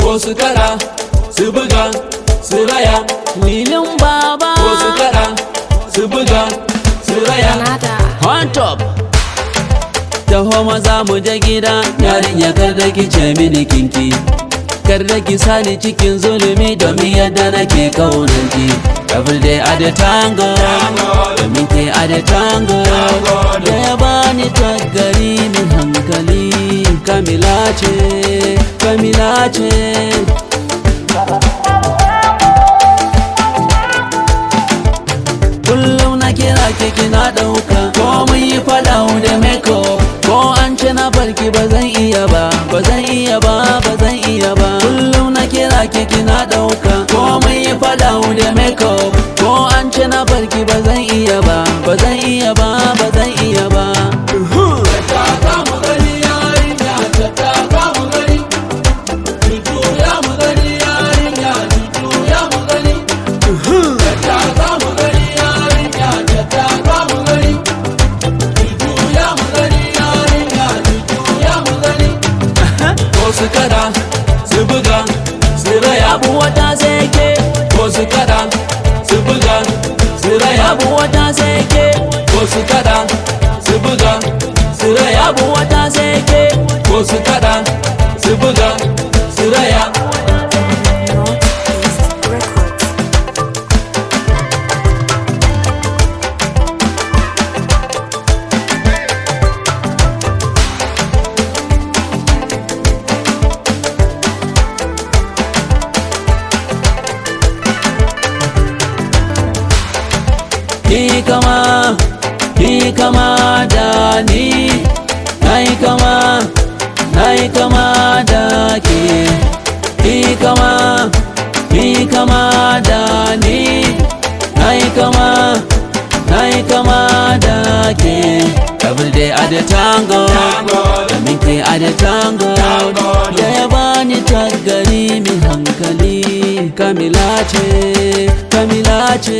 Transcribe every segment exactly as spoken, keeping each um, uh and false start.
ko su kada su buga su raya. Wilin baba ko su kada su buga su raya. On top Taho maza mu je gida, yarinya kar da ki ce mini kinki, kar da ki sani cikin zulumi domin yadda nake kaunanki. Every day at the tango, domin ke at the tango, da ya bani tagari min hankali. Kamila ce, Kamila ce. Kullum na kira ke kina ɗauka, ko mun yi faɗa da makeup, ko an ce na barki ba zan iya ba, ba zan iya ba, ba zan iya ba. Kullum na kira ke kina ɗauka, ko mun yi faɗa da makeup, ko an ce na barki ba zan iya ba, ba zan iya ba, ba zan iya ba. Ko su kada su buga su raya. Abu wata sai ke Ko su kada su buga su raya. Abu wata sai ke Ko su kada su buga su raya. Abu wata sai ke Ko su kada su buga su raya. Northeast Records. Ki kama, ki kama da ni, nai kama, nai kama da ke. Ki kama, ki kama da ni, nai kama, nai kama da ke. Every day at the tango, domin ke at the tango, da ya bani tagari min hankali. Kamila ce, Kamila ce.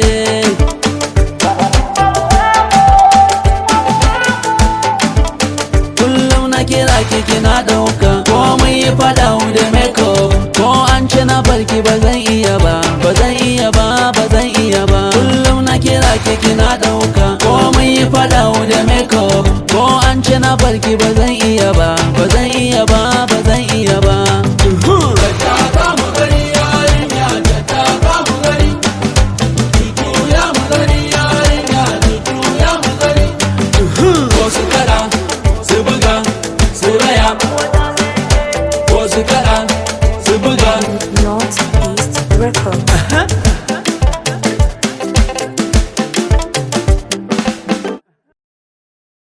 Kira ki kina ɗauka, ko mun yi faɗa da makeup, ko an ce na barki ba zan iya ba, ba zan iya ba, ba zan iya ba. Kullum na kira ki kina ɗauka, ko mun yi faɗa da makeup, ko an ce na barki ba zan iya ba, ba zan iya ba, ba zan iya ba. Ko su kada su buga su raya. Ko su kada su buga. Northeast Records.